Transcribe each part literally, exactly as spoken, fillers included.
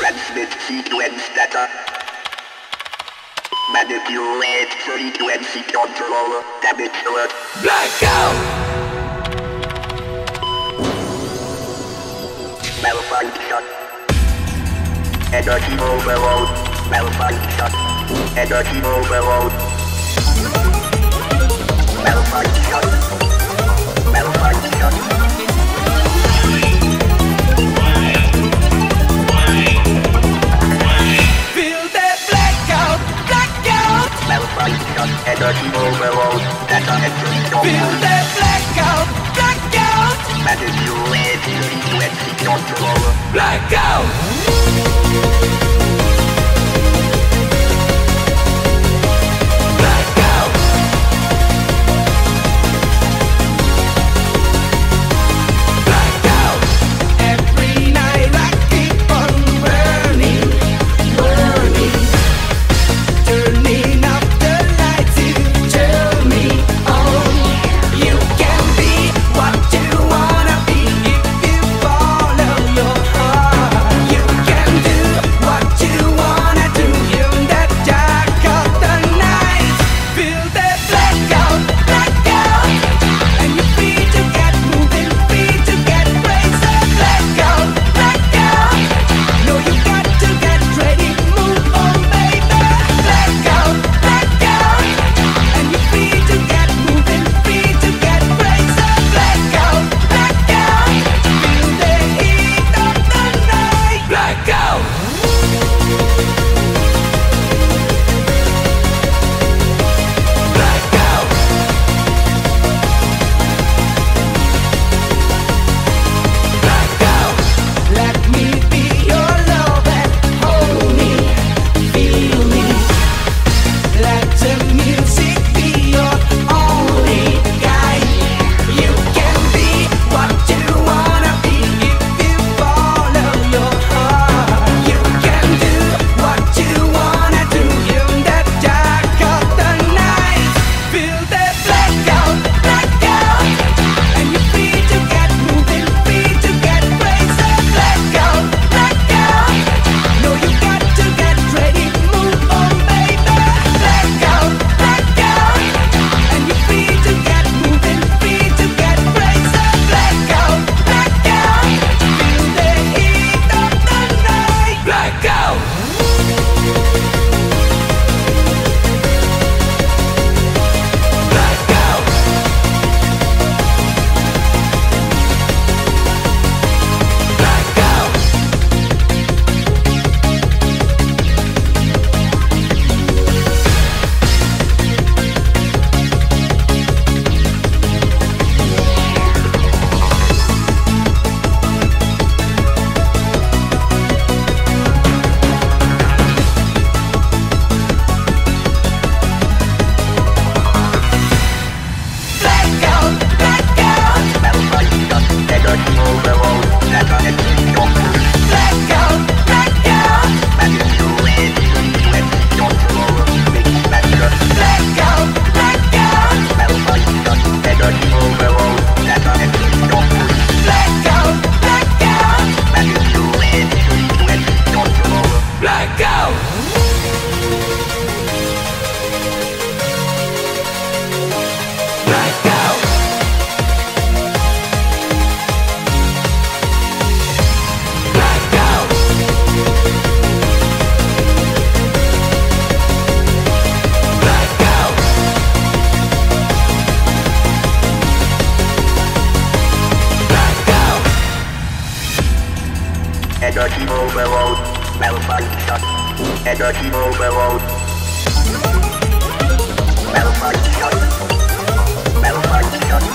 transmit sequence data. Manipulate frequency control. Damage alert. Blackout! Malfunction. Energy overload. Malfunction. Energy overload. Malfunction. Malfunction. Feel that blackout, blackout. Malfunction. Energy overload. Data entry Feel complete. that blackout, blackout. Manipulate frequency control. Blackout. Blackout. Blackout. Every night I keep on burning, burning. Turning up the lights to turn me on. You can be what you wanna be if you follow your heart. You can do what you wanna do in that dark of the night. Feel that blackout, blackout, and you feel to get moving, feel to get crazy. Blackout, blackout. No, you got to get ready, move on, baby. Blackout, blackout, and you feel to get moving, feel to get crazy. Blackout, blackout, feel the heat of the night. Blackout. Blackout. Blackout. Let me be your love and hold me, feel me. Let the music be your only guide. You can be what you wanna be if you follow your heart. You can do what you wanna do in that dark of the night. Feel that blackout, blackout, and you feel to get moving, feel to get crazy. Blackout, blackout. No, you got to get ready, move on, baby. Blackout, blackout, and you feel to get moving, feel to get crazy. Blackout, blackout, feel the heat of the night. Blackout. Blackout. Blackout. Blackout, blackout. Malfunction. Energy overload. Data entry complete. Blackout, blackout. Manipulate frequency control. Mix master. Blackout, blackout. Malfunction. Energy overload. Data entry complete. Blackout, blackout. Manipulate frequency control. Blackout. Blackout. Blackout. Blackout. Blackout. Energy overload. Malfunction. Energy overload. Malfunction. Malfunction.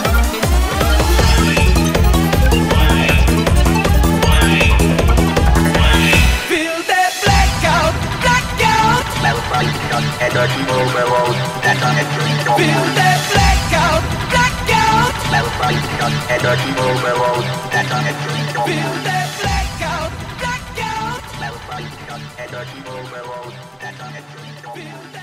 Feel that blackout, blackout. Malfunction. Energy overload. Data entry Feel complete. that blackout, blackout. Malfunction. Energy overload. Data entry Feel complete. that blackout, blackout. Malfunction. Energy overload. Data entry complete. Feel that